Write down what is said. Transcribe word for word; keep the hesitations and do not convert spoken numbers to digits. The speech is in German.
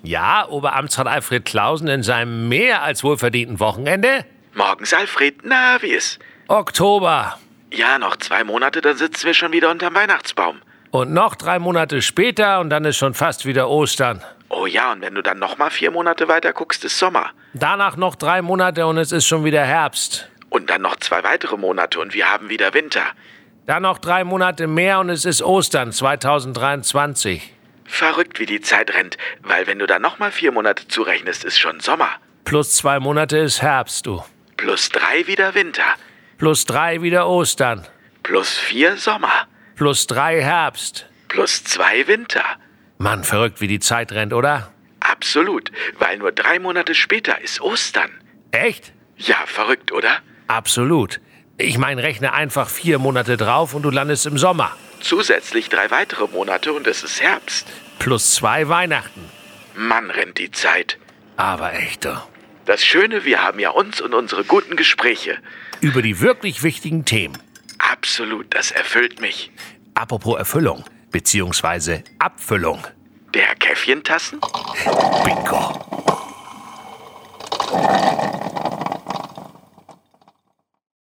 Ja, Oberamtsrat Alfred Clausen in seinem mehr als wohlverdienten Wochenende? Morgens, Alfred. Na, wie ist? Oktober. Ja, noch zwei Monate, dann sitzen wir schon wieder unterm Weihnachtsbaum. Und noch drei Monate später und dann ist schon fast wieder Ostern. Oh ja, und wenn du dann noch mal vier Monate weiter guckst, ist Sommer. Danach noch drei Monate und es ist schon wieder Herbst. Und dann noch zwei weitere Monate und wir haben wieder Winter. Dann noch drei Monate mehr und es ist Ostern zweitausenddreiundzwanzig. Verrückt, wie die Zeit rennt, weil wenn du dann noch mal vier Monate zurechnest, ist schon Sommer. Plus zwei Monate ist Herbst, du. Plus drei wieder Winter. Plus drei wieder Ostern. Plus vier Sommer. Plus drei Herbst. Plus zwei Winter. Mann, verrückt, wie die Zeit rennt, oder? Absolut, weil nur drei Monate später ist Ostern. Echt? Ja, verrückt, oder? Absolut. Ich meine, rechne einfach vier Monate drauf und du landest im Sommer. Zusätzlich drei weitere Monate und es ist Herbst. Plus zwei Weihnachten. Mann, rennt die Zeit. Aber echt, du. Das Schöne, wir haben ja uns und unsere guten Gespräche. Über die wirklich wichtigen Themen. Absolut, das erfüllt mich. Apropos Erfüllung, beziehungsweise Abfüllung. Der Käffchentassen? Bingo.